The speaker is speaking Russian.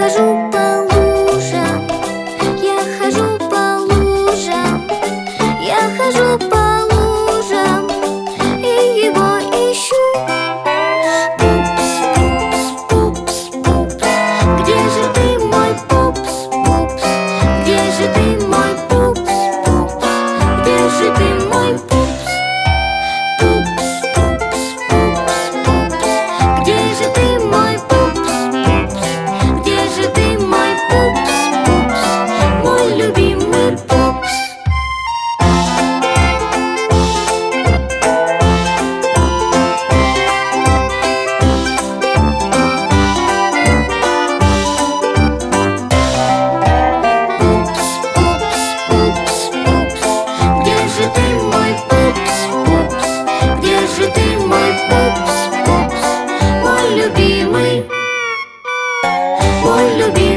хожу по лужам, я хожу по лужам, я хожу по лужам и его ищу. Пупс, пупс, пупс, пупс, где же ты, мой пупс, пупс? Где же ты, мой пупс, пупс? Где же ты, мой пупс? Пупс, пупс, пупс, пупс, где же ты, мой пупс, пупс? Где же ты, мой пупс, пупс? Мой любимый пупс. Мой любимый, мой любимый.